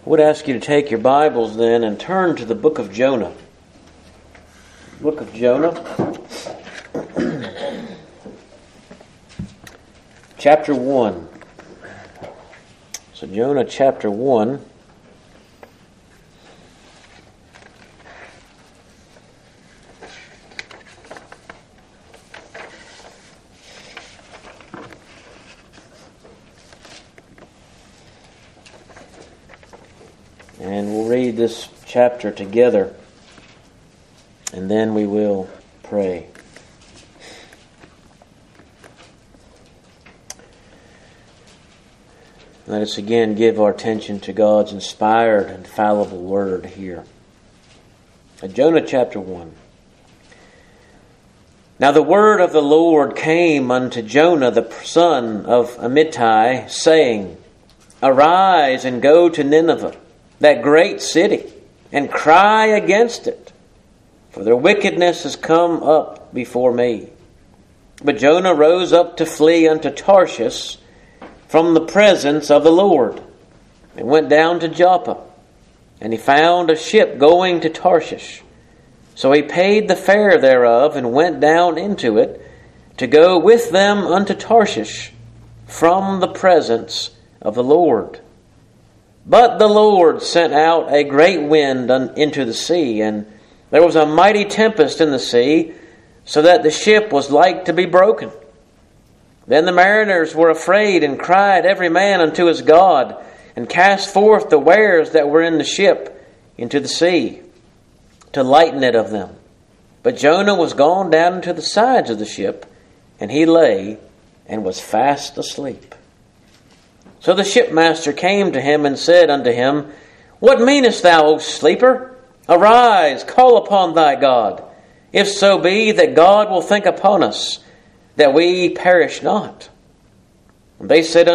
I would ask you to take your Bibles then and turn to the book of Jonah. Book of Jonah. Chapter 1. So Jonah chapter 1. And we'll read this chapter together, and then we will pray. Let us again give our attention to God's inspired and fallible word here. Jonah chapter 1. Now the word of the Lord came unto Jonah the son of Amittai, saying, Arise and go to Nineveh, that great city, and cry against it, for their wickedness has come up before me. But Jonah rose up to flee unto Tarshish from the presence of the Lord, and went down to Joppa, and he found a ship going to Tarshish. So he paid the fare thereof, and went down into it, to go with them unto Tarshish from the presence of the Lord. But the Lord sent out a great wind into the sea, and there was a mighty tempest in the sea, so that the ship was like to be broken. Then the mariners were afraid, and cried every man unto his God, and cast forth the wares that were in the ship into the sea, to lighten it of them. But Jonah was gone down into the sides of the ship, and he lay and was fast asleep. So the shipmaster came to him and said unto him, What meanest thou, O sleeper? Arise, call upon thy God, if so be that God will think upon us, that we perish not. And they said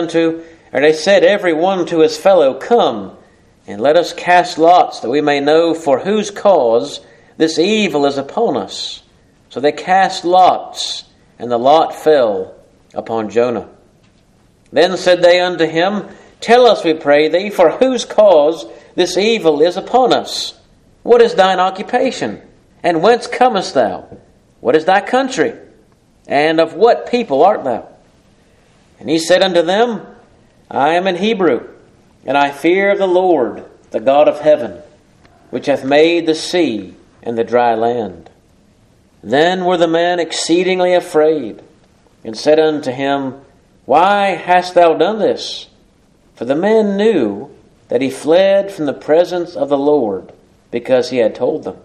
every one to his fellow, Come, and let us cast lots, that we may know for whose cause this evil is upon us. So they cast lots, and the lot fell upon Jonah. Then said they unto him, Tell us, we pray thee, for whose cause this evil is upon us. What is thine occupation? And whence comest thou? What is thy country? And of what people art thou? And he said unto them, I am an Hebrew, and I fear the Lord, the God of heaven, which hath made the sea and the dry land. Then were the men exceedingly afraid, and said unto him, Why hast thou done this? For the men knew that he fled from the presence of the Lord, because he had told them.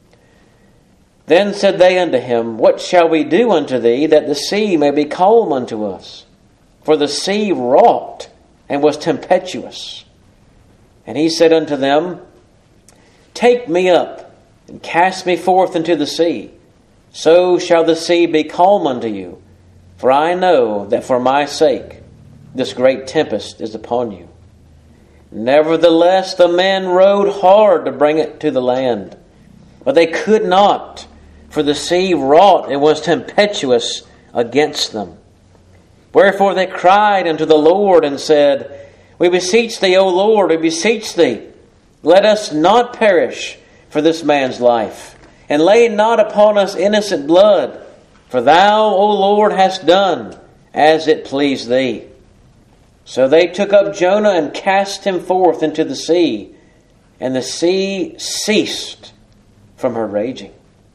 Then said they unto him, What shall we do unto thee, that the sea may be calm unto us? For the sea wrought, and was tempestuous. And he said unto them, Take me up, and cast me forth into the sea. So shall the sea be calm unto you. For I know that for my sake this great tempest is upon you. Nevertheless the men rowed hard to bring it to the land, but they could not, for the sea wrought and was tempestuous against them. Wherefore they cried unto the Lord and said, We beseech thee, O Lord, we beseech thee, let us not perish for this man's life, and lay not upon us innocent blood. For thou, O Lord, hast done as it pleased thee. So they took up Jonah and cast him forth into the sea, and the sea ceased from her raging.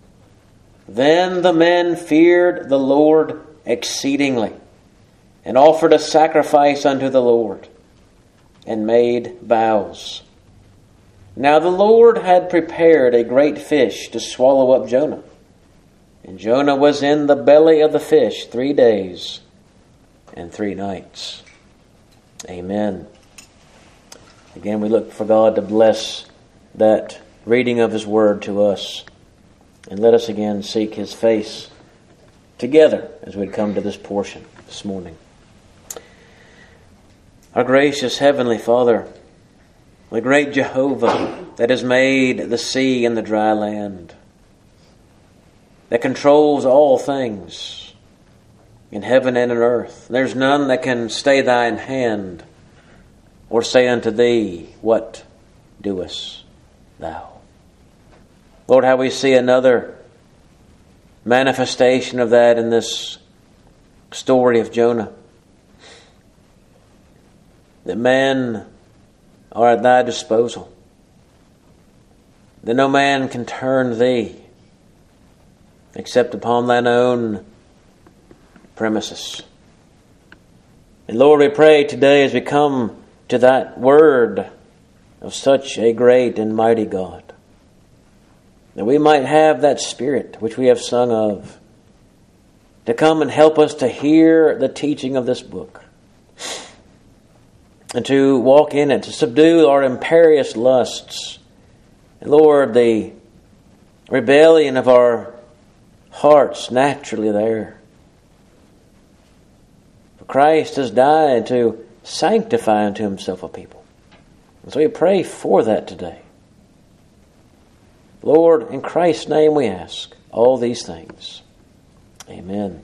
Then the men feared the Lord exceedingly, and offered a sacrifice unto the Lord, and made vows. Now the Lord had prepared a great fish to swallow up Jonah. And Jonah was in the belly of the fish 3 days and 3 nights. Amen. Again, we look for God to bless that reading of His Word to us. And let us again seek His face together as we come to this portion this morning. Our gracious Heavenly Father, the great Jehovah that has made the sea and the dry land, that controls all things in heaven and in earth. There's none that can stay thine hand or say unto thee, What doest thou? Lord, how we see another manifestation of that in this story of Jonah. That men are at thy disposal. That no man can turn thee except upon thine own premises. And Lord, we pray today as we come to that word of such a great and mighty God, that we might have that Spirit which we have sung of, to come and help us to hear the teaching of this book, and to walk in it, to subdue our imperious lusts. And Lord, the rebellion of our hearts naturally there. For Christ has died to sanctify unto himself a people. And so we pray for that today. Lord, in Christ's name we ask all these things. Amen.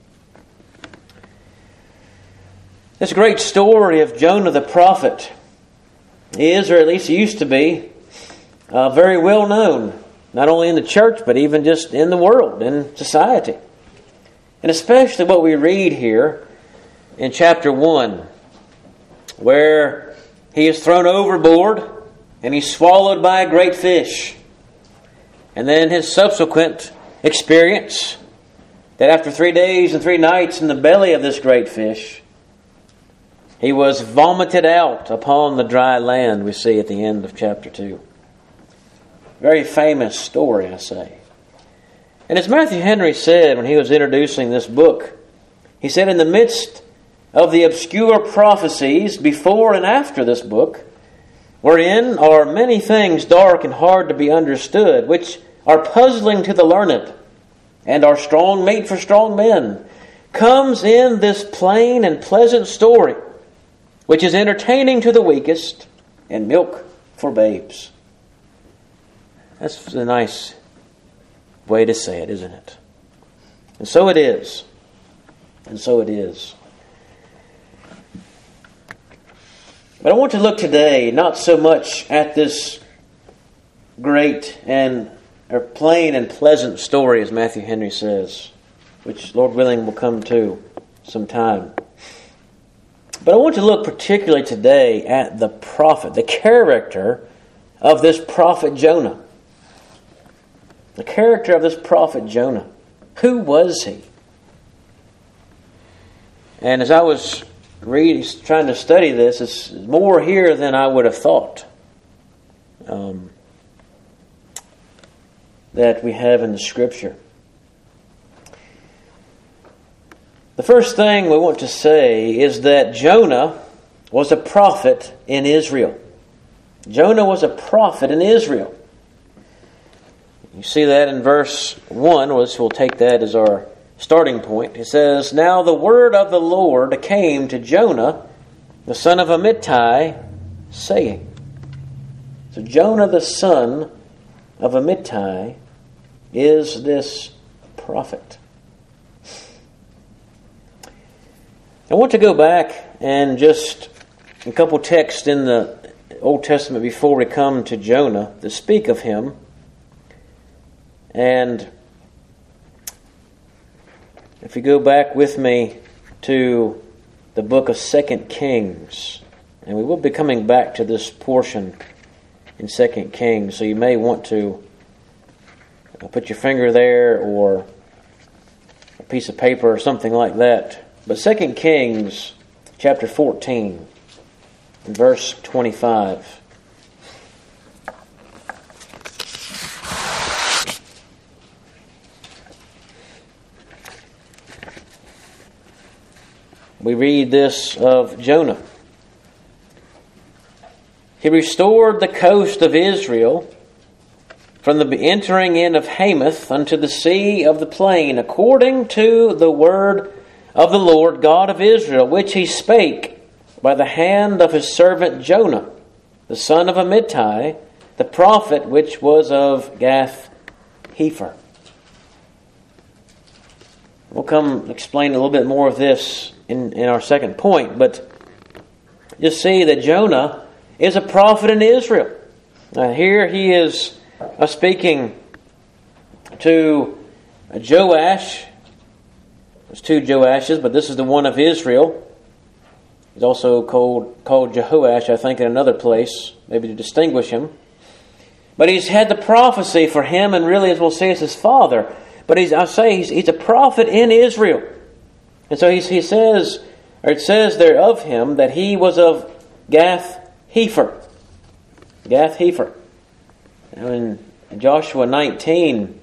This great story of Jonah the prophet is, or at least used to be, very well known, not only in the church, but even just in the world, in society. And especially what we read here in chapter 1, where he is thrown overboard and he's swallowed by a great fish. And then his subsequent experience, that after 3 days and 3 nights in the belly of this great fish, he was vomited out upon the dry land, we see at the end of chapter 2. Very famous story, I say. And as Matthew Henry said when he was introducing this book, he said, in the midst of the obscure prophecies before and after this book, wherein are many things dark and hard to be understood, which are puzzling to the learned, and are strong meat for strong men, comes in this plain and pleasant story, which is entertaining to the weakest, and milk for babes. That's a nice way to say it, isn't it? And so it is. And so it is. But I want to look today not so much at this great and or plain and pleasant story, as Matthew Henry says, which, Lord willing, will come to sometime. But I want to look particularly today at the prophet, the character of this prophet Jonah. The character of this prophet Jonah. Who was he? And as I was trying to study this, it's more here than I would have thought that we have in the Scripture. The first thing we want to say is that Jonah was a prophet in Israel. Jonah was a prophet in Israel. You see that in verse 1, which we'll take that as our starting point. It says, "Now the word of the Lord came to Jonah, the son of Amittai, saying." So Jonah, the son of Amittai, is this prophet. I want to go back and just a couple texts in the Old Testament before we come to Jonah to speak of him. And if you go back with me to the book of 2 Kings, and we will be coming back to this portion in 2 Kings, so you may want to put your finger there or a piece of paper or something like that. But 2 Kings chapter 14 and verse 25. We read this of Jonah. He restored the coast of Israel from the entering in of Hamath unto the sea of the plain, according to the word of the Lord God of Israel, which he spake by the hand of his servant Jonah, the son of Amittai, the prophet which was of Gath-hepher. We'll come explain a little bit more of this in our second point, but just see that Jonah is a prophet in Israel. Here he is speaking to Joash. There's two Joashes, but this is the one of Israel. He's also called Jehoash, I think, in another place, maybe to distinguish him. But he's had the prophecy for him, and really, as we'll see, it's his father. But he's a prophet in Israel. And so he says, or it says there of him, that he was of Gath-Hepher. Gath-Hepher. In Joshua 19,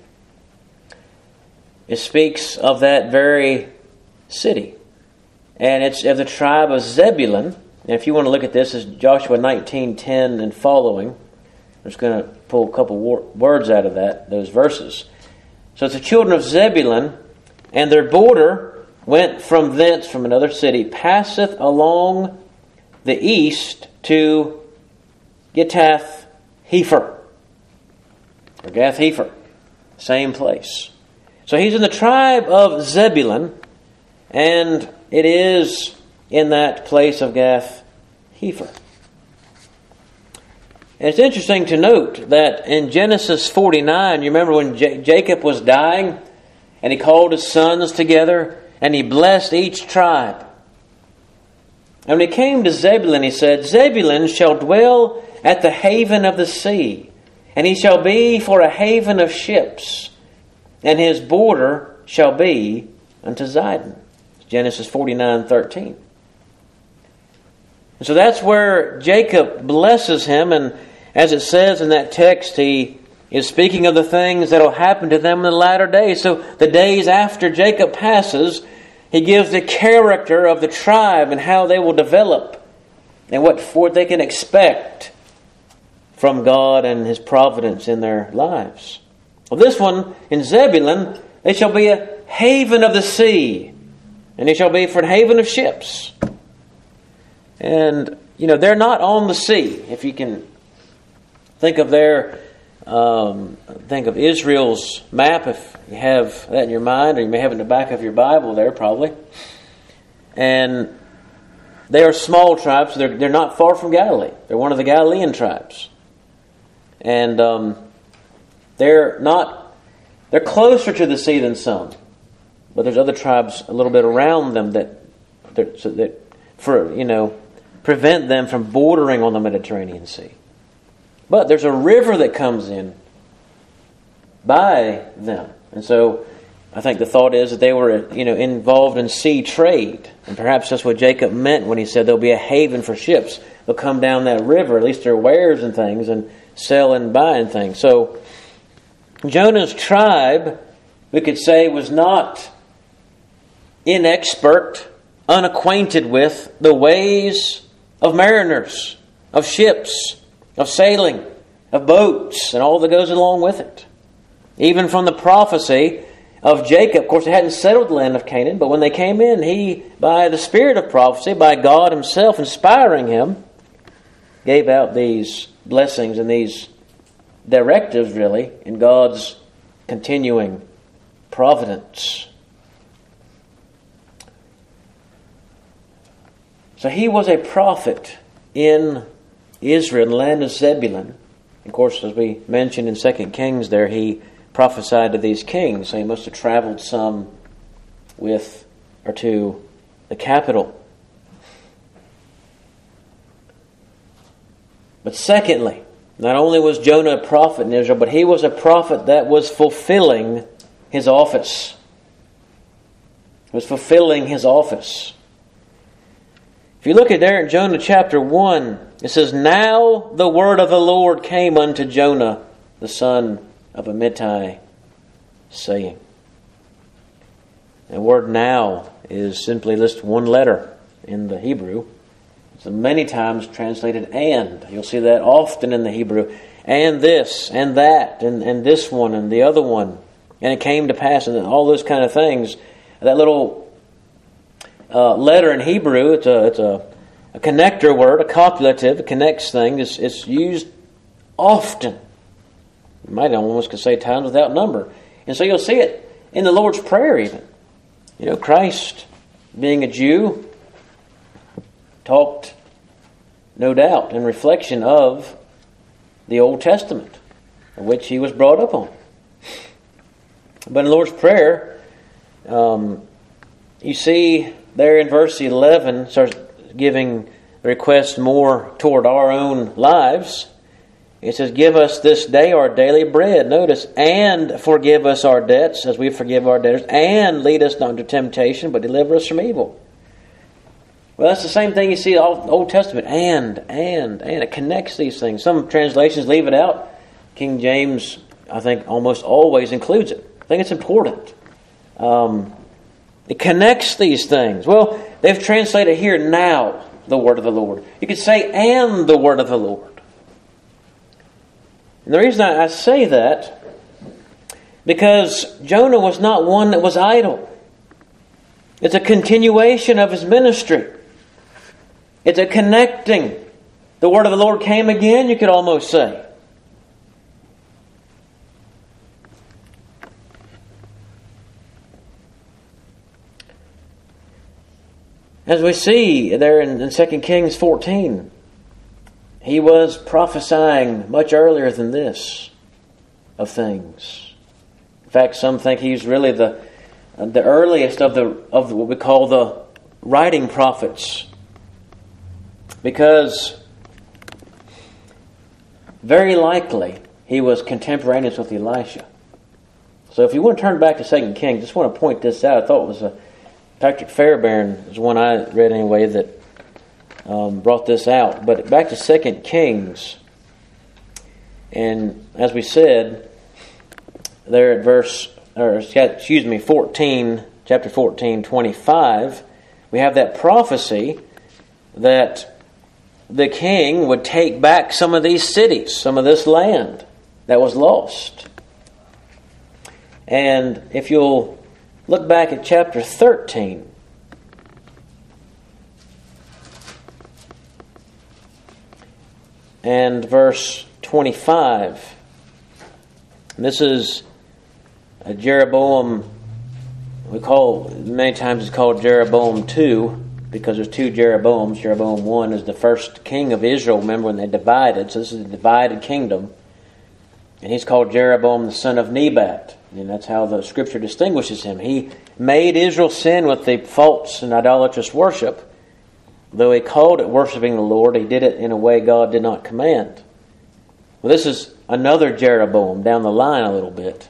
it speaks of that very city. And it's of the tribe of Zebulun. And if you want to look at this, it's Joshua 19:10 and following. I'm just going to pull a couple words out of those verses. So it's the children of Zebulun, and their border went from thence, from another city, passeth along the east to Gath-Hepher. Or Gath-Hepher. Same place. So he's in the tribe of Zebulun, and it is in that place of Gath-Hepher. And it's interesting to note that in Genesis 49, you remember when Jacob was dying, and he called his sons together, and he blessed each tribe. And when he came to Zebulun, he said, Zebulun shall dwell at the haven of the sea, and he shall be for a haven of ships, and his border shall be unto Zidon. Genesis 49:13. And so that's where Jacob blesses him, and as it says in that text, he is speaking of the things that will happen to them in the latter days. So the days after Jacob passes, he gives the character of the tribe and how they will develop and what they can expect from God and His providence in their lives. Well, this one, in Zebulun, they shall be a haven of the sea, and they shall be for a haven of ships. And, they're not on the sea. If you can think of Israel's map, if you have that in your mind, or you may have it in the back of your Bible there, probably. And they are small tribes. So they're not far from Galilee. They're one of the Galilean tribes. And they're closer to the sea than some. But there's other tribes a little bit around them that prevent them from bordering on the Mediterranean Sea. But there's a river that comes in by them. And so I think the thought is that they were, involved in sea trade. And perhaps that's what Jacob meant when he said there'll be a haven for ships. They'll come down that river, at least their wares and things, and sell and buy and things. So Jonah's tribe, we could say, was not inexpert, unacquainted with the ways of mariners, of ships, of sailing, of boats, and all that goes along with it. Even from the prophecy of Jacob, of course, they hadn't settled the land of Canaan, but when they came in, he, by the spirit of prophecy, by God Himself inspiring him, gave out these blessings and these directives, really, in God's continuing providence. So he was a prophet in Israel, in the land of Zebulun. Of course, as we mentioned in 2 Kings there, he prophesied to these kings. So he must have traveled some to the capital. But secondly, not only was Jonah a prophet in Israel, but he was a prophet that was fulfilling his office. He was fulfilling his office. If you look at there in Jonah chapter 1, it says, Now the word of the Lord came unto Jonah, the son of Amittai, saying. The word now is simply just one letter in the Hebrew. It's many times translated and. You'll see that often in the Hebrew. And this, and that, and this one, and the other one. And it came to pass, and all those kind of things. That little letter in Hebrew, it's a connector word, a copulative, it connects things. It's used often. You might almost could say times without number. And so you'll see it in the Lord's Prayer even. Christ, being a Jew, talked, no doubt, in reflection of the Old Testament, which he was brought up on. But in the Lord's Prayer, you see there in verse 11, starts giving requests more toward our own lives. It says, give us this day our daily bread. Notice, and forgive us our debts as we forgive our debtors, and lead us not into temptation, but deliver us from evil. Well, that's the same thing you see in the Old Testament. And. It connects these things. Some translations leave it out. King James, I think, almost always includes it. I think it's important. It connects these things. Well, they've translated here, now, the word of the Lord. You could say, and the word of the Lord. And the reason I say that, because Jonah was not one that was idle. It's a continuation of his ministry. It's a connecting. The word of the Lord came again, you could almost say. As we see there in 2 Kings 14, he was prophesying much earlier than this of things. In fact, some think he's really the earliest of what we call the writing prophets, because very likely he was contemporaneous with Elisha. So if you want to turn back to 2 Kings, I just want to point this out. I thought it was Patrick Fairbairn is one I read anyway that brought this out. But back to 2 Kings, and as we said, there at 14, chapter 14, 25, we have that prophecy that the king would take back some of these cities, some of this land that was lost. And if you'll look back at chapter 13, and verse 25. This is a Jeroboam. Many times it's called Jeroboam 2, because there's two Jeroboams. Jeroboam 1 is the first king of Israel, remember, when they divided. So this is a divided kingdom. And he's called Jeroboam the son of Nebat. And that's how the Scripture distinguishes him. He made Israel sin with the false and idolatrous worship. Though he called it worshiping the Lord, he did it in a way God did not command. Well, this is another Jeroboam down the line a little bit.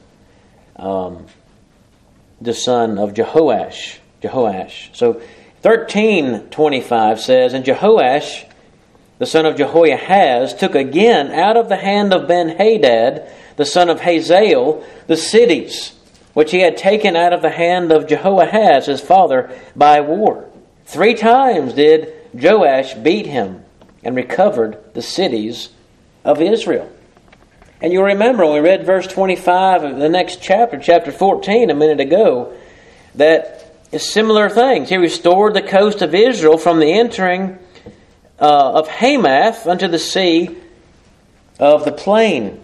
The son of Jehoash. So 13:25 says, and Jehoash, the son of Jehoiahaz, took again out of the hand of Ben-Hadad, the son of Hazael, the cities which he had taken out of the hand of Jehoahaz, his father, by war. 3 times did Joash beat him and recovered the cities of Israel. And you'll remember when we read verse 25 of the next chapter, chapter 14, a minute ago, that similar things. He restored the coast of Israel from the entering of Hamath unto the sea of the plain.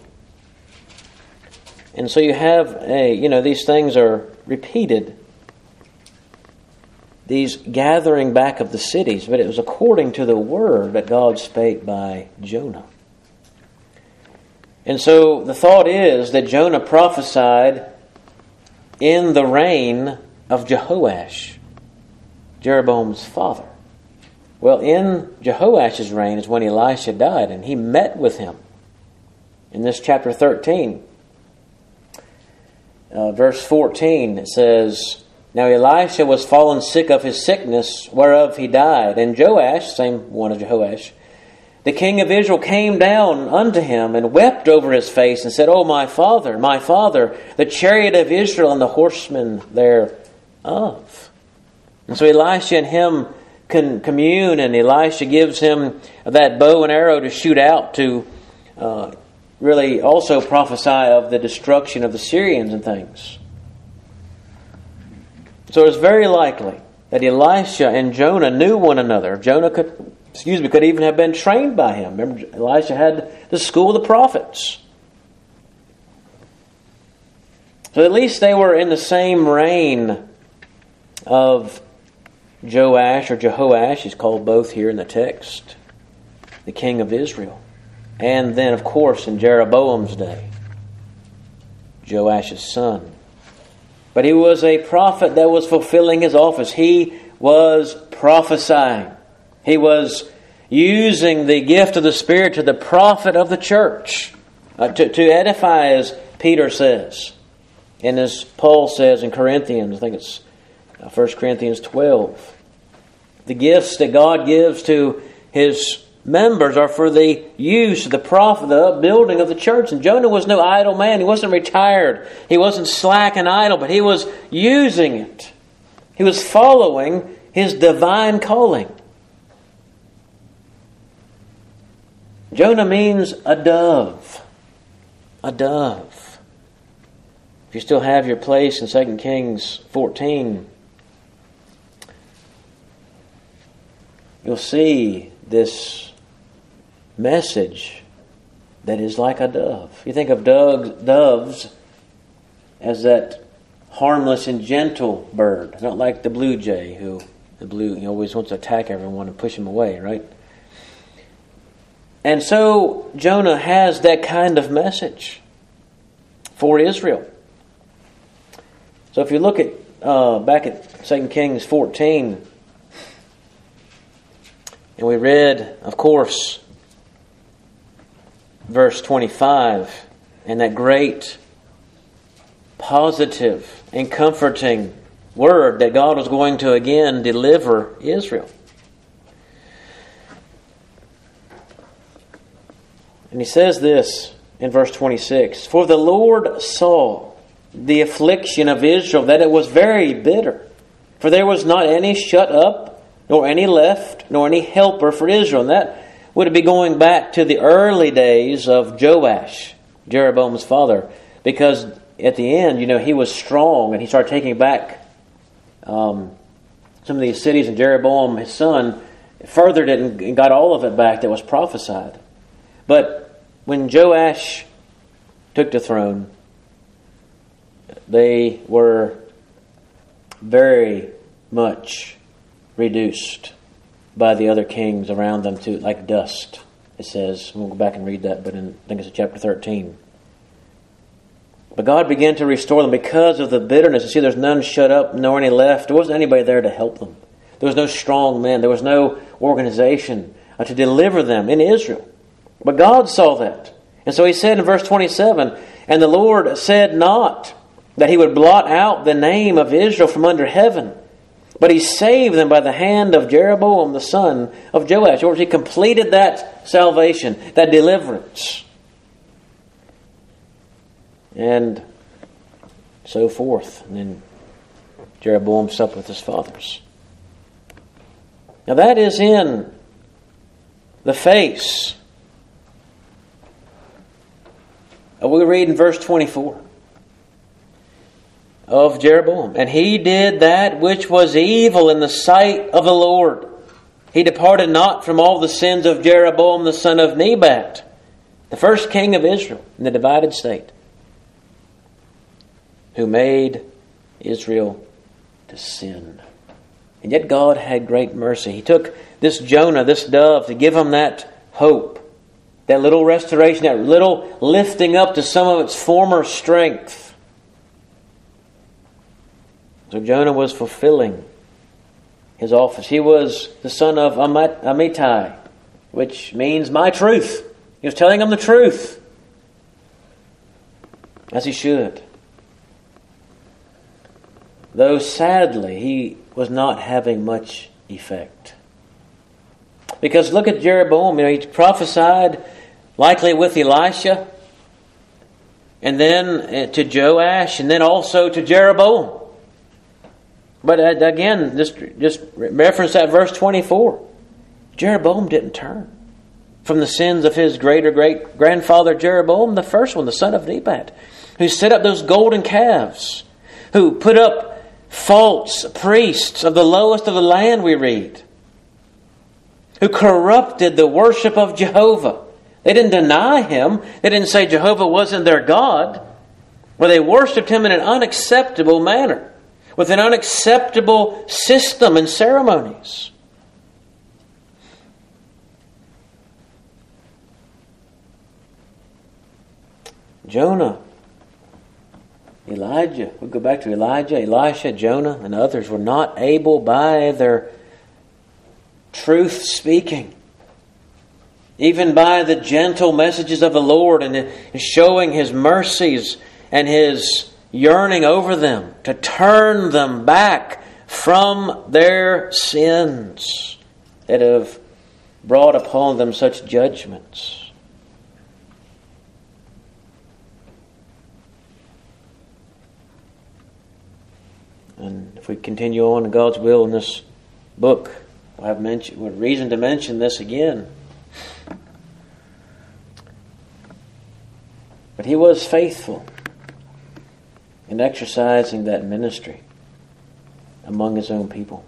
And so you have these things are repeated. These gathering back of the cities, but it was according to the word that God spake by Jonah. And so the thought is that Jonah prophesied in the reign of Jehoash, Jeroboam's father. Well, in Jehoash's reign is when Elisha died, and he met with him. In this chapter 13, verse 14, it says, now Elisha was fallen sick of his sickness, whereof he died. And Joash, same one as Jehoash, the king of Israel, came down unto him and wept over his face and said, O my father, the chariot of Israel and the horsemen thereof. And so Elisha and him can commune, and Elisha gives him that bow and arrow to shoot out to really also prophesy of the destruction of the Syrians and things. So it's very likely that Elisha and Jonah knew one another. Jonah could even have been trained by him. Remember, Elisha had the school of the prophets. So at least they were in the same reign of Joash or Jehoash. He's called both here in the text. The king of Israel. And then, of course, in Jeroboam's day, Joash's son. But he was a prophet that was fulfilling his office. He was prophesying. He was using the gift of the Spirit to the prophet of the church, to edify, as Peter says. And as Paul says in Corinthians, I think it's 1 Corinthians 12. The gifts that God gives to His members are for the use of the prophet, the upbuilding of the church. And Jonah was no idle man. He wasn't retired. He wasn't slack and idle, but he was using it. He was following his divine calling. Jonah means a dove. A dove. If you still have your place in 2 Kings 14, you'll see this message that is like a dove. You think of doves as that harmless and gentle bird, not like the blue jay, who always wants to attack everyone and push them away, right? And so Jonah has that kind of message for Israel. So if you look at back at 2 Kings 14, and we read, of course, verse 25, and that great positive and comforting word that God was going to again deliver Israel. And he says this in verse 26, "For the Lord saw the affliction of Israel, that it was very bitter. For there was not any shut up, nor any left, nor any helper for Israel." And that would be going back to the early days of Joash, Jeroboam's father. Because at the end, he was strong and he started taking back some of these cities. And Jeroboam, his son, furthered it and got all of it back that was prophesied. But when Joash took the throne, they were very much reduced by the other kings around them to like dust, it says. We'll go back and read that, but I think it's in chapter 13. But God began to restore them because of the bitterness. You see, there's none shut up, nor any left. There wasn't anybody there to help them. There was no strong men. There was no organization to deliver them in Israel. But God saw that. And so He said in verse 27, "And the Lord said not that He would blot out the name of Israel from under heaven, but He saved them by the hand of Jeroboam the son of Joash." Or He completed that salvation, that deliverance. And so forth. And then Jeroboam supped with his fathers. Now that is in the face. We read in verse 24 of Jeroboam. "And he did that which was evil in the sight of the Lord. He departed not from all the sins of Jeroboam the son of Nebat, the first king of Israel in the divided state, who made Israel to sin." And yet God had great mercy. He took this Jonah, this dove, to give him that hope, that little restoration, that little lifting up to some of its former strength. So Jonah was fulfilling his office. He was the son of Amittai, which means my truth. He was telling them the truth, as he should. Though sadly, he was not having much effect. Because look at Jeroboam. He prophesied likely with Elisha, and then to Joash, and then also to Jeroboam. But again, just reference that verse 24. Jeroboam didn't turn from the sins of his great-grandfather Jeroboam, the first one, the son of Nebat, who set up those golden calves, who put up false priests of the lowest of the land, we read, who corrupted the worship of Jehovah. They didn't deny Him. They didn't say Jehovah wasn't their God. Well, they worshipped Him in an unacceptable manner, with an unacceptable system and ceremonies. Jonah, Elijah, we go back to Elijah, Elisha, Jonah, and others were not able by their truth speaking, even by the gentle messages of the Lord and showing His mercies and His yearning over them to turn them back from their sins that have brought upon them such judgments. And if we continue on in God's will in this book, we'll have reason to mention this again. But he was faithful in exercising that ministry among his own people.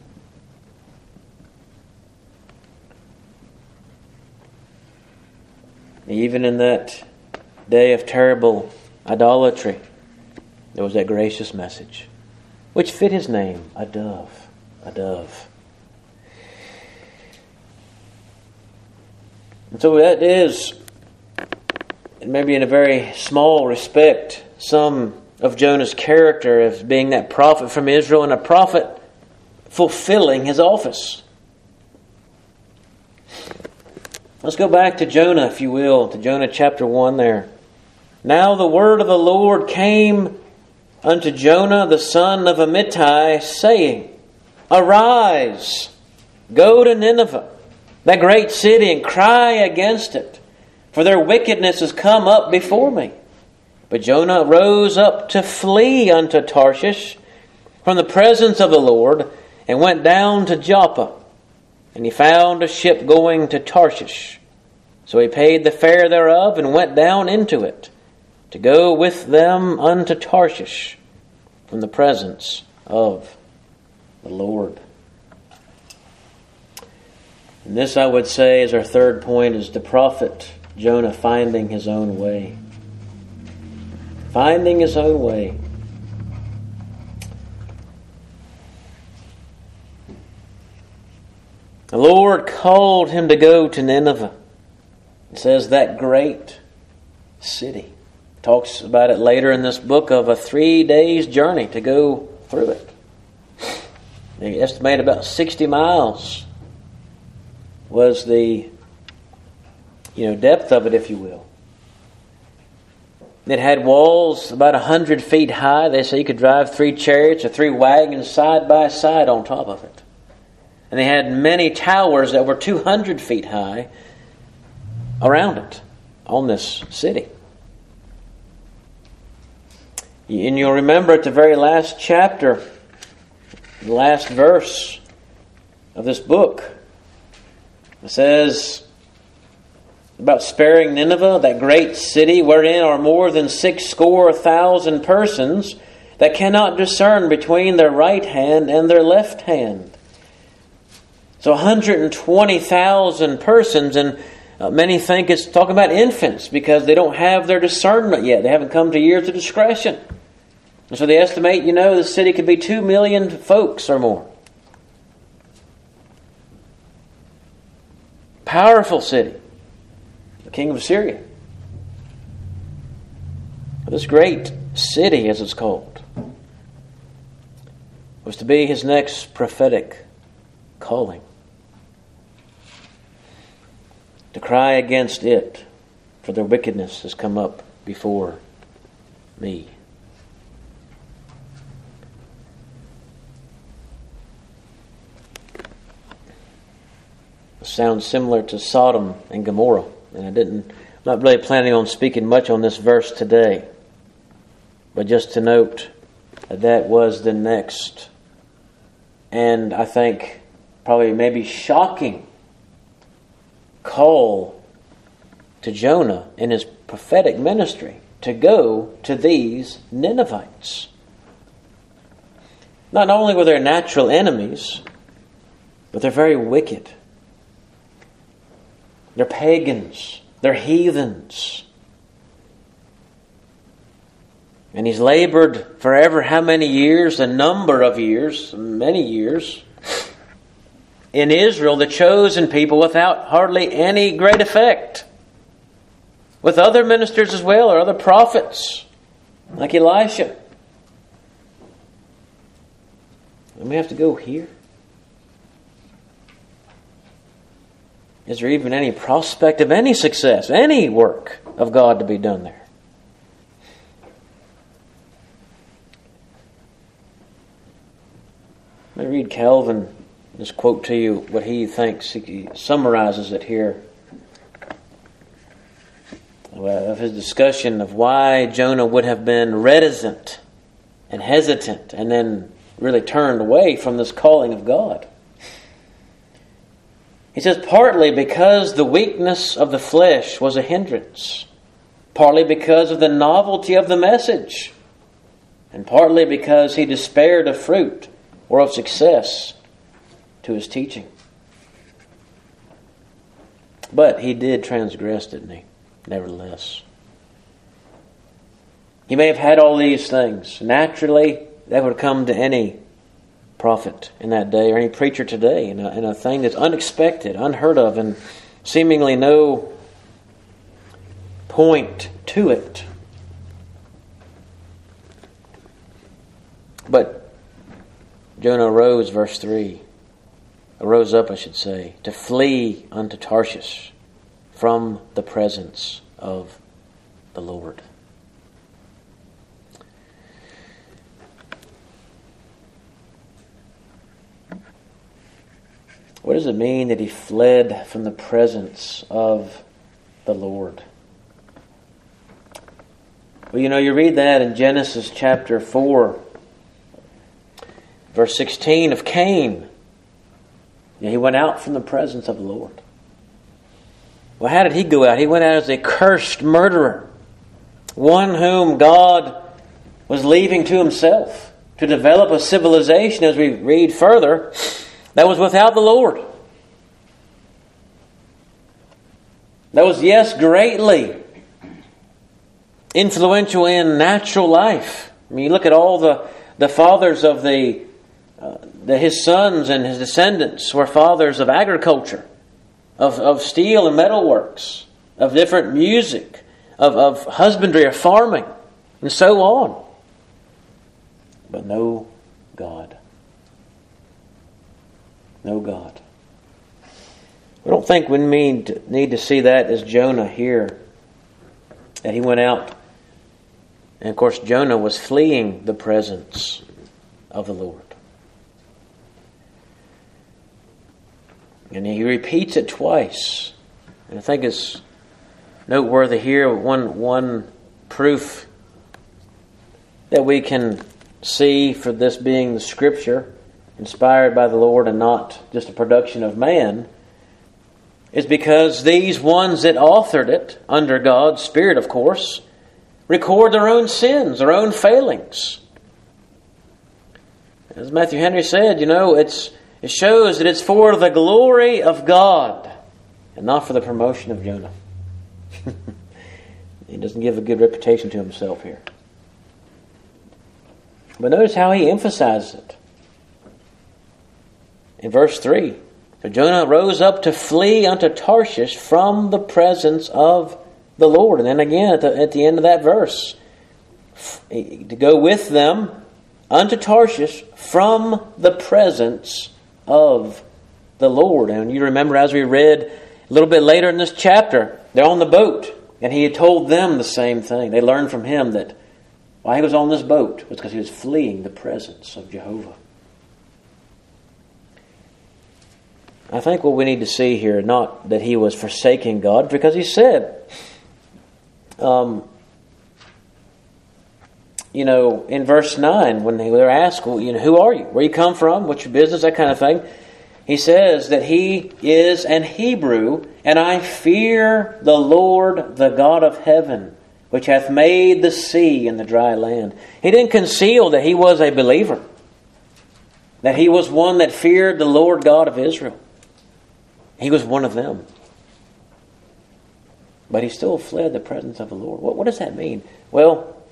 Even in that day of terrible idolatry, there was that gracious message, which fit his name, a dove, a dove. And so that is, maybe in a very small respect, some of Jonah's character as being that prophet from Israel and a prophet fulfilling his office. Let's go back to Jonah, if you will, to Jonah chapter 1 there. Now the word of the Lord came unto Jonah the son of Amittai, saying, Arise, go to Nineveh, that great city, and cry against it, for their wickedness has come up before me. But Jonah rose up to flee unto Tarshish from the presence of the Lord, and went down to Joppa. And he found a ship going to Tarshish. So he paid the fare thereof, and went down into it, to go with them unto Tarshish from the presence of the Lord. And this, I would say, is our third point, is the prophet Jonah finding his own way. Finding his own way. The Lord called him to go to Nineveh. It says that great city. Talks about it later in this book of a 3 days journey to go through it. They estimate about 60 miles was the depth of it, if you will. It had walls about 100 feet high. They say you could drive 3 chariots or 3 wagons side by side on top of it. And they had many towers that were 200 feet high around it, on this city. And you'll remember at the very last chapter, the last verse of this book, it says about sparing Nineveh, that great city wherein are more than 600,000 persons that cannot discern between their right hand and their left hand. So 120,000 persons, and many think it's talking about infants because they don't have their discernment yet. They haven't come to years of discretion. And so they estimate, the city could be 2 million folks or more. Powerful city. The king of Assyria. This great city, as it's called, was to be his next prophetic calling. To cry against it, for their wickedness has come up before me. It sounds similar to Sodom and Gomorrah, and I'm not really planning on speaking much on this verse today, but just to note that was the next, and I think probably maybe shocking call to Jonah in his prophetic ministry to go to these Ninevites. Not only were they natural enemies, but they're very wicked. They're pagans. They're heathens. And he's labored forever how many years? A number of years, many years, in Israel, the chosen people, without hardly any great effect. with other ministers as well, or other prophets, like Elisha. And we have to go here. Is there even any prospect of any success, any work of God to be done there? Let me read Calvin, just quote to you what he thinks. He summarizes it here. Of his discussion of why Jonah would have been reticent and hesitant and then really turned away from this calling of God. He says, partly because the weakness of the flesh was a hindrance, partly because of the novelty of the message, and partly because he despaired of fruit or of success to his teaching. But he did transgress, didn't he? Nevertheless. He may have had all these things. Naturally, that would come to any prophet in that day or any preacher today, and a thing that's unexpected, unheard of, and seemingly no point to it. But Jonah arose, verse 3, arose up, I should say, to flee unto Tarshish from the presence of the Lord. What does it mean that he fled from the presence of the Lord? Well, you read that in Genesis chapter 4, verse 16 of Cain. He went out from the presence of the Lord. Well, how did he go out? He went out as a cursed murderer, one whom God was leaving to himself to develop a civilization, as we read further, that was without the Lord. That was, yes, greatly influential in natural life. I mean, you look at all the fathers of his sons and his descendants were fathers of agriculture, of steel and metalworks, of different music, of husbandry, of farming, and so on. But no God. No God. We don't think we need to see that as Jonah here, that he went out. And of course, Jonah was fleeing the presence of the Lord. And he repeats it twice. And I think it's noteworthy here, one proof that we can see for this being the Scripture, inspired by the Lord and not just a production of man, is because these ones that authored it, under God's Spirit, of course, record their own sins, their own failings. As Matthew Henry said, it shows that it's for the glory of God and not for the promotion of Jonah. He doesn't give a good reputation to himself here. But notice how he emphasizes it. In verse 3, so Jonah rose up to flee unto Tarshish from the presence of the Lord. And then again at the end of that verse, to go with them unto Tarshish from the presence of the Lord. And you remember, as we read a little bit later in this chapter, they're on the boat, and he had told them the same thing. They learned from him that why he was on this boat was because he was fleeing the presence of Jehovah. I think what we need to see here, not that he was forsaking God, because he said, in verse 9, when they were asked, who are you? Where you come from? What's your business? That kind of thing. He says that he is an Hebrew, and I fear the Lord, the God of heaven, which hath made the sea and the dry land. He didn't conceal that he was a believer, that he was one that feared the Lord God of Israel. He was one of them. But he still fled the presence of the Lord. What does that mean? Well,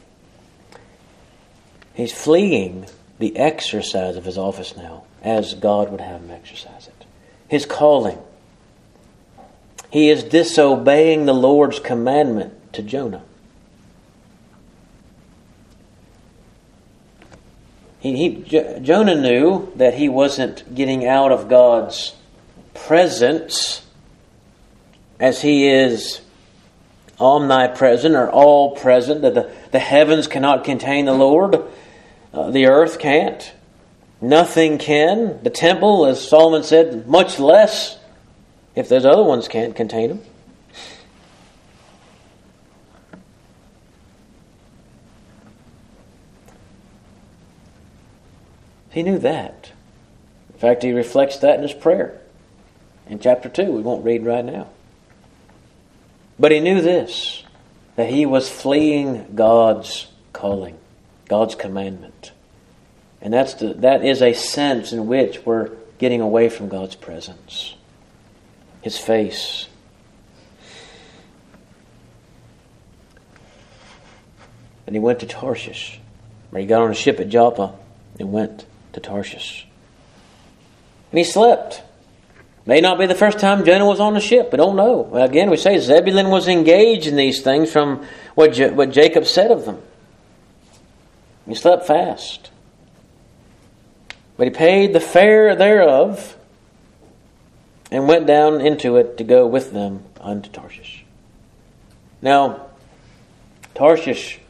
he's fleeing the exercise of his office now, as God would have him exercise it. His calling. He is disobeying the Lord's commandment to Jonah. Jonah knew that he wasn't getting out of God's presence, as He is omnipresent or all present, that the heavens cannot contain the Lord. The earth can't. Nothing can. The temple, as Solomon said, much less if those other ones can't contain Him. He knew that. In fact, he reflects that in his prayer. In chapter 2, we won't read right now. But he knew this, that he was fleeing God's calling, God's commandment. And that is a sense in which we're getting away from God's presence, His face. And he went to Tarshish, where he got on a ship at Joppa and went to Tarshish. And he slept. May not be the first time Jonah was on the ship. We don't know. Again, we say Zebulun was engaged in these things from what Jacob said of them. He slept fast. But he paid the fare thereof and went down into it to go with them unto Tarshish. Now, Tarshish,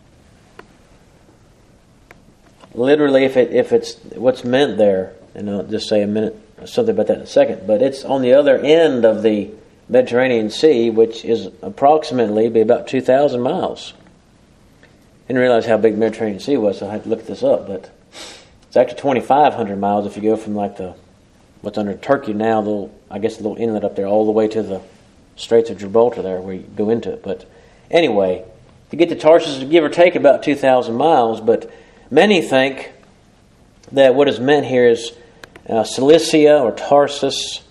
literally, if it's what's meant there, and I'll just say something about that in a second, but it's on the other end of the Mediterranean Sea, which is approximately be about 2,000 miles. I didn't realize how big the Mediterranean Sea was, so I had to look this up, but it's actually 2,500 miles if you go from what's under Turkey now, the little inlet up there, all the way to the Straits of Gibraltar there, where you go into it. But anyway, to get to Tarshish, give or take about 2,000 miles, but many think that what is meant here is Cilicia or Tarsus,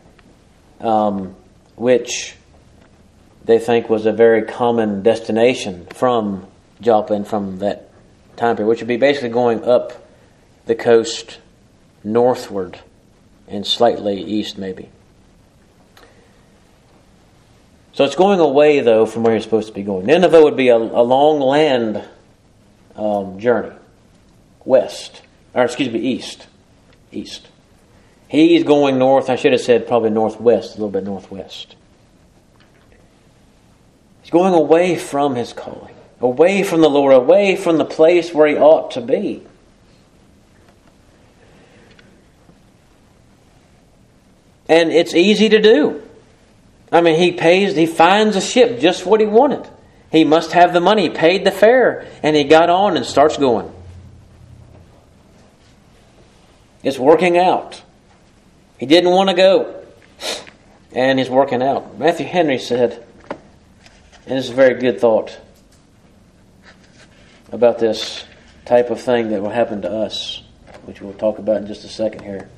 which they think was a very common destination from Joppa and from that time period, which would be basically going up the coast northward and slightly east maybe. So it's going away, though, from where you're supposed to be going. Nineveh would be a long land journey. East. He's going north. I should have said probably northwest, a little bit northwest. He's going away from his calling, away from the Lord, away from the place where he ought to be. And it's easy to do. I mean, he finds a ship, just what he wanted. He must have the money. He paid the fare, and he got on and starts going. It's working out. He didn't want to go, and he's working out. Matthew Henry said, and this is a very good thought about this type of thing that will happen to us, which we'll talk about in just a second here.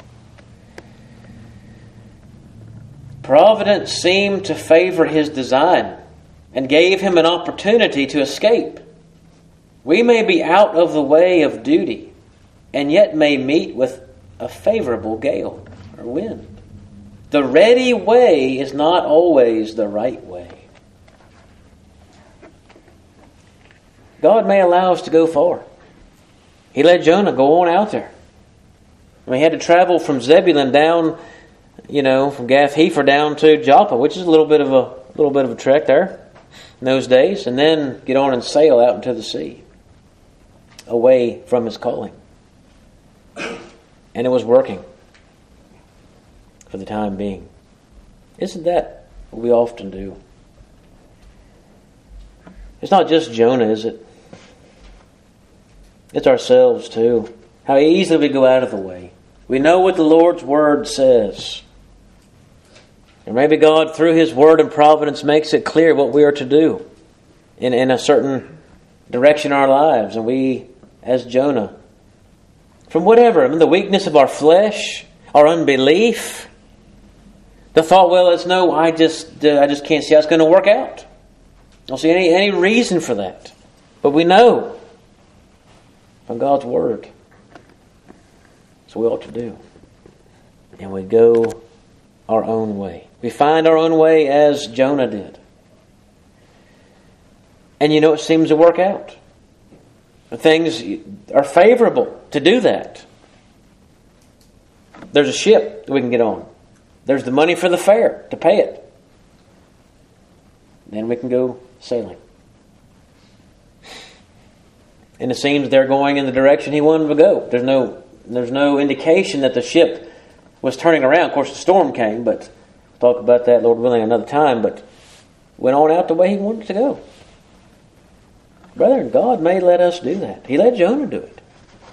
Providence seemed to favor his design and gave him an opportunity to escape. We may be out of the way of duty and yet may meet with a favorable gale or wind. The ready way is not always the right way. God may allow us to go far. He let Jonah go on out there. I mean, he had to travel from Zebulun down, from Gath Hepher down to Joppa, which is a little bit of a trek there in those days, and then get on and sail out into the sea, away from his calling. And it was working for the time being. Isn't that what we often do? It's not just Jonah, is it? It's ourselves too. How easily we go out of the way. We know what the Lord's Word says. And maybe God, through His Word and providence, makes it clear what we are to do in a certain direction in our lives. And we, as Jonah, from whatever, the weakness of our flesh, our unbelief, the thought, I just can't see how it's going to work out. I don't see any reason for that. But we know from God's Word. That's what we ought to do. And we go our own way. We find our own way as Jonah did. And it seems to work out. Things are favorable to do that. There's a ship that we can get on. There's the money for the fare to pay it. Then we can go sailing. And it seems they're going in the direction he wanted to go. There's no indication that the ship was turning around. Of course, the storm came, but we'll talk about that, Lord willing, another time. But went on out the way he wanted to go. Brethren, God may let us do that. He let Jonah do it.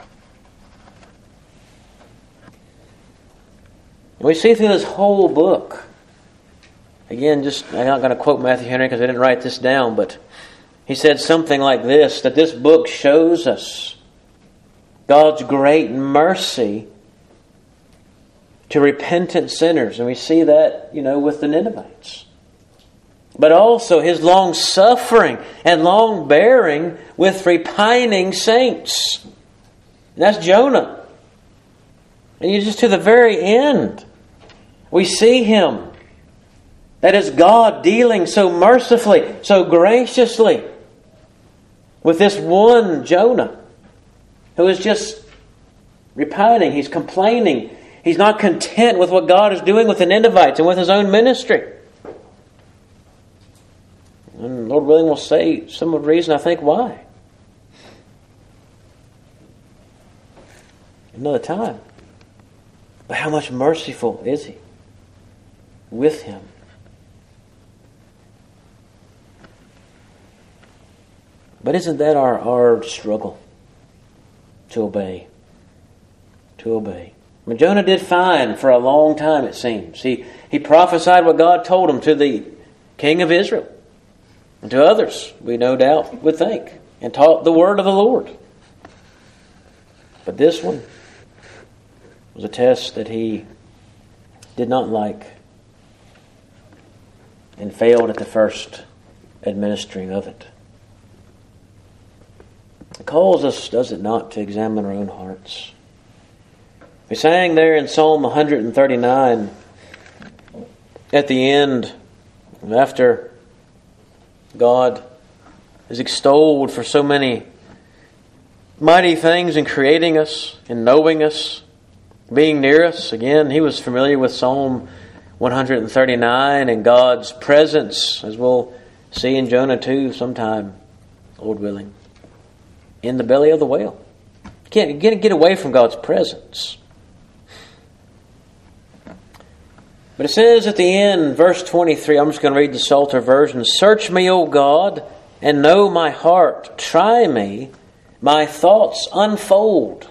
We see through this whole book, again, I'm not going to quote Matthew Henry because I didn't write this down, but he said something like this, that this book shows us God's great mercy to repentant sinners. And we see that, with the Ninevites. But also His long suffering and long bearing with repining saints. And that's Jonah. And you just to the very end, we see Him. That is God dealing so mercifully, so graciously with this one Jonah who is just repining. He's complaining. He's not content with what God is doing with the Ninevites and with his own ministry. And Lord willing, we'll say some of the reason I think why. Another time. But how much merciful is He with him? But isn't that our struggle? To obey. To obey. I mean, Jonah did fine for a long time, it seems. He prophesied what God told him to the king of Israel. And to others, we no doubt would think. And taught the word of the Lord. But this one was a test that he did not like. And failed at the first administering of it. It calls us, does it not, to examine our own hearts. We sang there in Psalm 139 at the end, after God is extolled for so many mighty things in creating us, in knowing us, being near us. Again, he was familiar with Psalm 139 and God's presence, as we'll see in Jonah 2 sometime, Lord willing, in the belly of the whale. You can't get away from God's presence. But it says at the end, verse 23, I'm just going to read the Psalter version. Search me, O God, and know my heart. Try me, my thoughts unfold.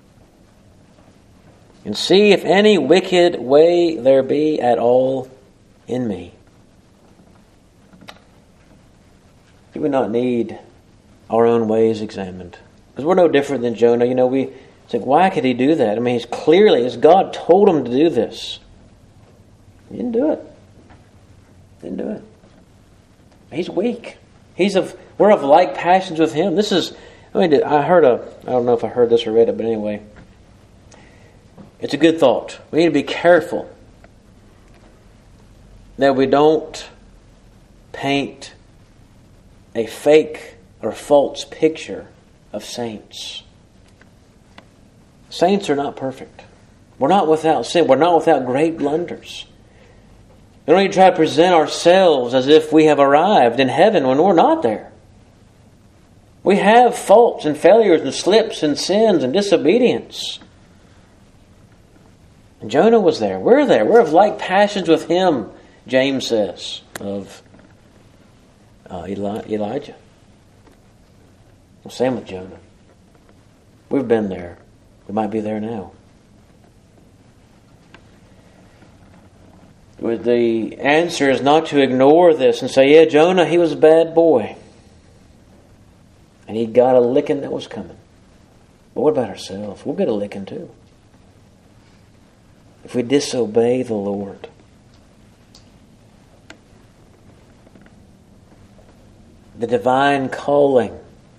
And see if any wicked way there be at all in me. Do we not need our own ways examined? Because we're no different than Jonah. We think, why could he do that? I mean, as God told him to do this. He didn't do it. He's weak. We're of like passions with him. I don't know if I heard this or read it, but anyway. It's a good thought. We need to be careful that we don't paint a fake or false picture of saints. Saints are not perfect. We're not without sin. We're not without great blunders. We don't need to try to present ourselves as if we have arrived in heaven when we're not there. We have faults and failures and slips and sins and disobedience. And Jonah was there. We're there. We're of like passions with him, James says, of Elijah. Well, same with Jonah. We've been there. We might be there now. The answer is not to ignore this and say, yeah, Jonah, he was a bad boy. And he got a licking that was coming. But what about ourselves? We'll get a licking too. If we disobey the Lord. The divine calling.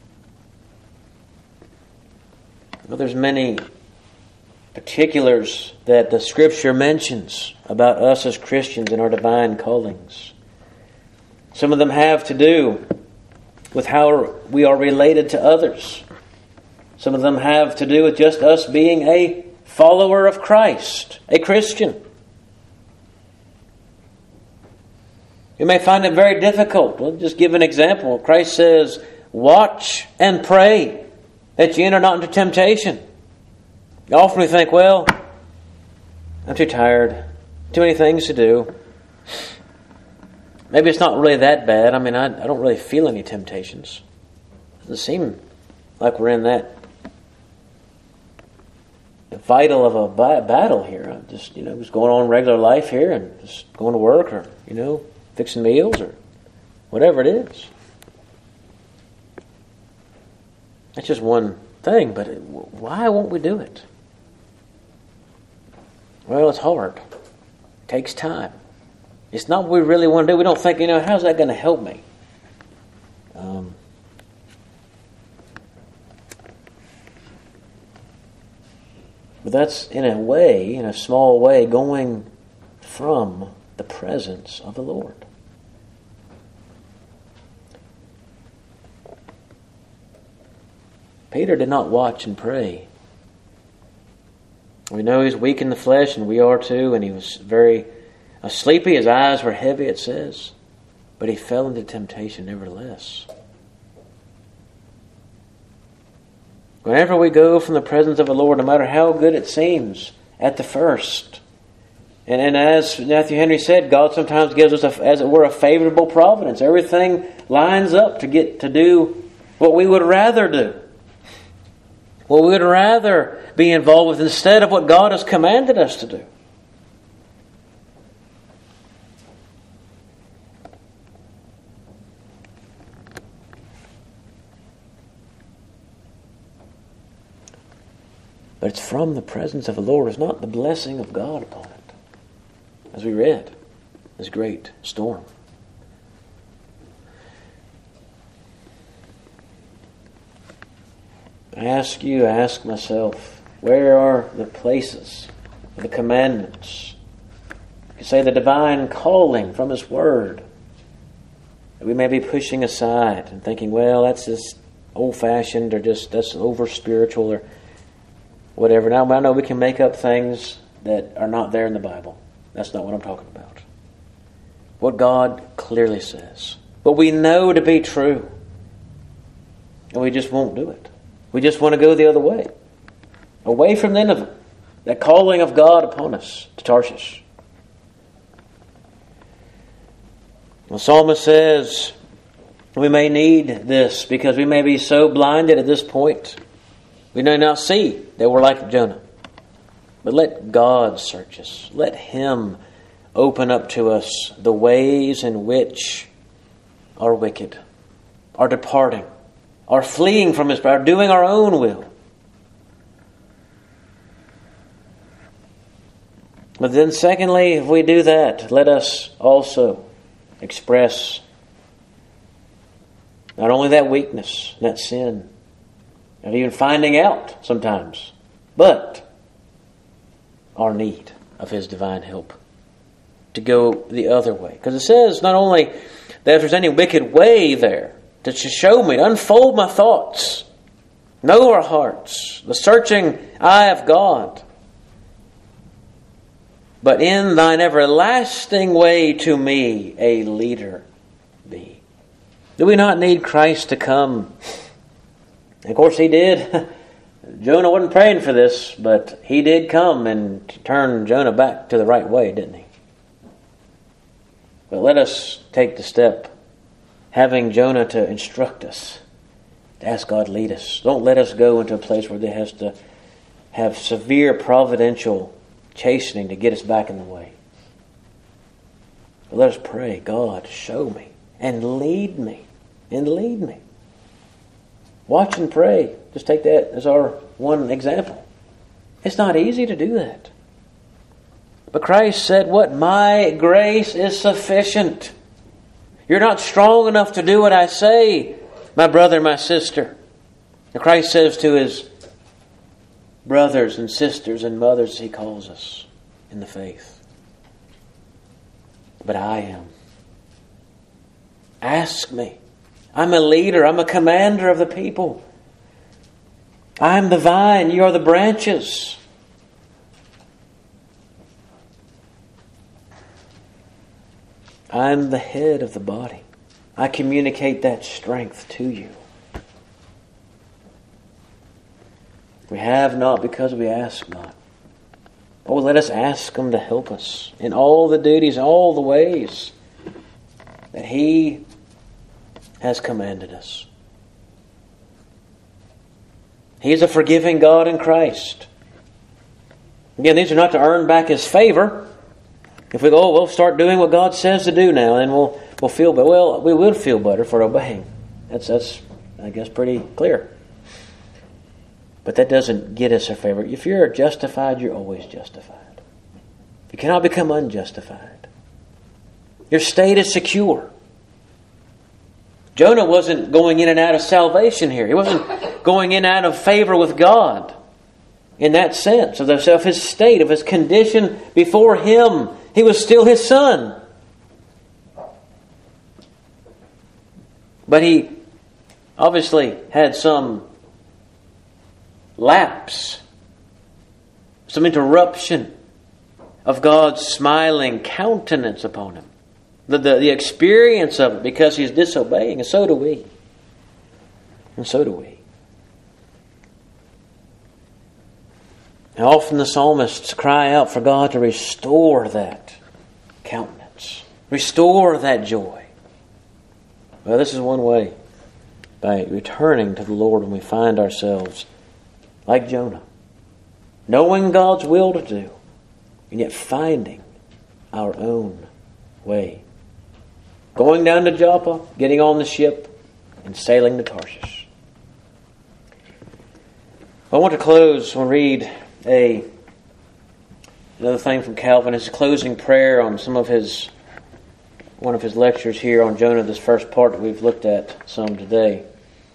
Well, there's many particulars that the Scripture mentions about us as Christians and our divine callings. Some of them have to do with how we are related to others. Some of them have to do with just us being a follower of Christ, a Christian. You may find it very difficult. We'll just give an example. Christ says, watch and pray that you enter not into temptation. Often we think, well, I'm too tired, too many things to do. Maybe it's not really that bad. I mean, I don't really feel any temptations. It doesn't seem like we're in that vital of a battle here. I'm just, just going on regular life here and just going to work or, fixing meals or whatever it is. That's just one thing, but why won't we do it? Well, it's hard. It takes time. It's not what we really want to do. We don't think, how's that going to help me? But that's, in a small way, going from the presence of the Lord. Peter did not watch and pray. We know he's weak in the flesh, and we are too, and he was very sleepy. His eyes were heavy, it says. But he fell into temptation nevertheless. Whenever we go from the presence of the Lord, no matter how good it seems at the first, and as Matthew Henry said, God sometimes gives us, as it were, a favorable providence. Everything lines up to get to do what we would rather do. What we would rather be involved with instead of what God has commanded us to do. But it's from the presence of the Lord. It's not the blessing of God upon it. As we read, this great storm. I ask myself, where are the places, the commandments? You could say the divine calling from His Word that we may be pushing aside and thinking, well, that's just old-fashioned or just that's over-spiritual or whatever. Now, I know we can make up things that are not there in the Bible. That's not what I'm talking about. What God clearly says. What we know to be true. And we just won't do it. We just want to go the other way. Away from Nineveh. That calling of God upon us to Tarshish. The psalmist says we may need this because we may be so blinded at this point. We may not see that we're like Jonah. But let God search us. Let Him open up to us the ways in which are wicked, are departing, are fleeing from His power, are doing our own will. But then secondly, if we do that, let us also express not only that weakness, that sin, and even finding out sometimes, but our need of His divine help to go the other way. Because it says not only that if there's any wicked way there, to show me, to unfold my thoughts, know our hearts, the searching eye of God. But in thine everlasting way to me a leader be. Do we not need Christ to come? Of course He did. Jonah wasn't praying for this, but He did come and turn Jonah back to the right way, didn't He? But let us take the step, having Jonah to instruct us, to ask God lead us. Don't let us go into a place where there has to have severe providential chastening to get us back in the way. But let us pray, God, show me and lead me. And lead me. Watch and pray. Just take that as our one example. It's not easy to do that. But Christ said, what? My grace is sufficient. You're not strong enough to do what I say, my brother, my sister. And Christ says to His brothers and sisters and mothers, He calls us in the faith. But I am. Ask me. I'm a leader. I'm a commander of the people. I'm the vine. You are the branches. I'm the head of the body. I communicate that strength to you. We have not because we ask not. Oh, let us ask Him to help us in all the duties, all the ways that He has commanded us. He is a forgiving God in Christ. Again, these are not to earn back His favor. If we go, oh, we'll start doing what God says to do now, and we'll feel better. Well, we will feel better for obeying. That's I guess pretty clear. But that doesn't get us a favor. If you're justified, you're always justified. You cannot become unjustified. Your state is secure. Jonah wasn't going in and out of salvation here. He wasn't going in and out of favor with God in that sense of his state, of his condition before Him. He was still His son. But he obviously had some lapse, some interruption of God's smiling countenance upon him. The experience of it because he's disobeying, and so do we. And so do we. And often the psalmists cry out for God to restore that countenance, restore that joy. Well, this is one way, by returning to the Lord when we find ourselves like Jonah, knowing God's will to do, and yet finding our own way. Going down to Joppa, getting on the ship, and sailing to Tarshish. I want to close and read another thing from Calvin, his closing prayer on one of his lectures here on Jonah, this first part that we've looked at some today.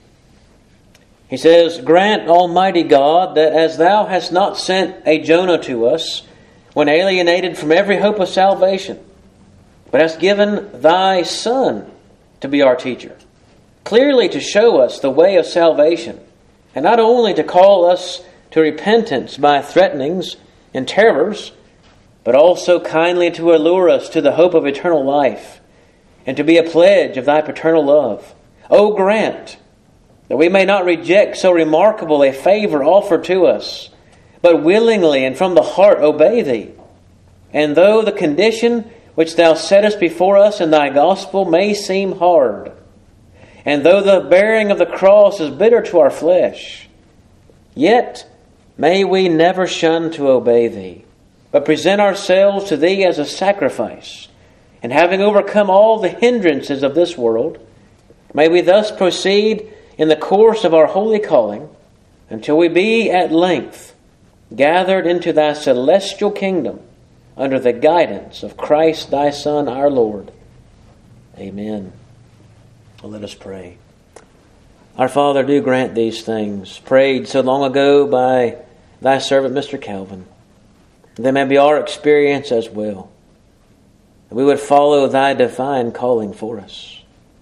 He says, "Grant, Almighty God, that as Thou hast not sent a Jonah to us when alienated from every hope of salvation, but hast given Thy Son to be our teacher, clearly to show us the way of salvation, and not only to call us to repentance by threatenings and terrors, but also kindly to allure us to the hope of eternal life, and to be a pledge of Thy paternal love. O grant that we may not reject so remarkable a favor offered to us, but willingly and from the heart obey Thee. And though the condition which Thou settest before us in Thy gospel may seem hard, and though the bearing of the cross is bitter to our flesh, yet may we never shun to obey Thee, but present ourselves to Thee as a sacrifice, and having overcome all the hindrances of this world, may we thus proceed in the course of our holy calling, until we be at length gathered into Thy celestial kingdom under the guidance of Christ Thy Son, our Lord. Amen." Well, let us pray. Our Father, do grant these things, prayed so long ago by Thy servant Mr. Calvin. They may be our experience as well. That we would follow Thy divine calling for us.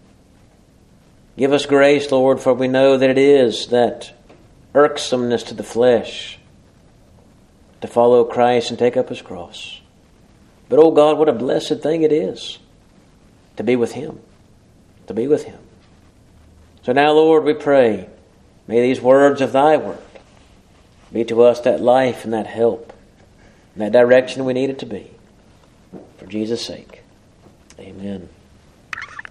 Give us grace, Lord, for we know that it is that irksomeness to the flesh to follow Christ and take up His cross. But, oh God, what a blessed thing it is to be with Him. To be with Him. So now, Lord, we pray, may these words of Thy word be to us that life and that help and that direction we need it to be. For Jesus' sake, amen.